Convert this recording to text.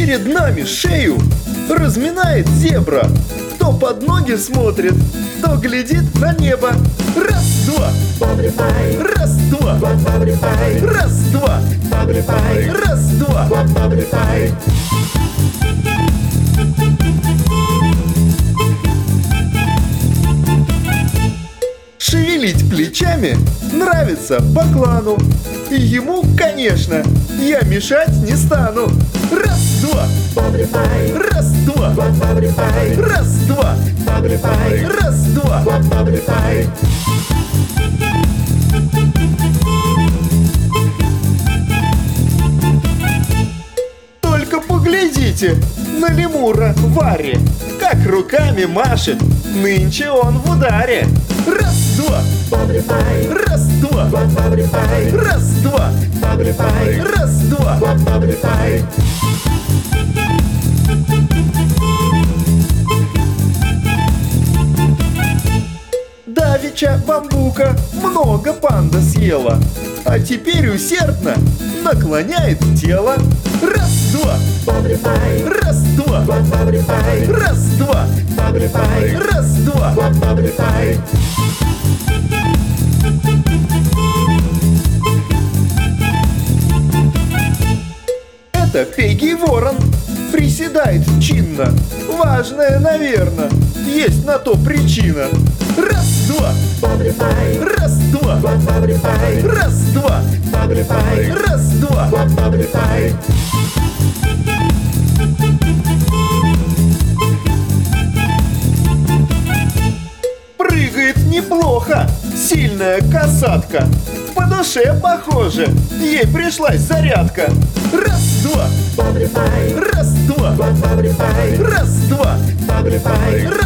Перед нами шею разминает зебра. То под ноги смотрит, то глядит на небо. Раз-два, раз-два, раз-два, раз-два. Шевелить плечами нравится по клану. И ему, конечно, я мешать не стану. Раз-два, раз-два, раз-два, раз-два. Только поглядите на лемура Варри, как руками машет, нынче он в ударе. Раз-два, раз-два, раз-два, раз-два. Давеча бамбука много панда съела, а теперь усердно наклоняет тело. Раз-два, раз-два, раз-два, раз-два. Это Хейги Ворон приседает чинно. Важная, наверно, есть на то причина. Раз-два, раз-два, раз-два, раз-два. Прыгает неплохо сильная касатка. По душе, похоже, ей пришлась зарядка. Раз-два, раз-два, раз-два, раз-два.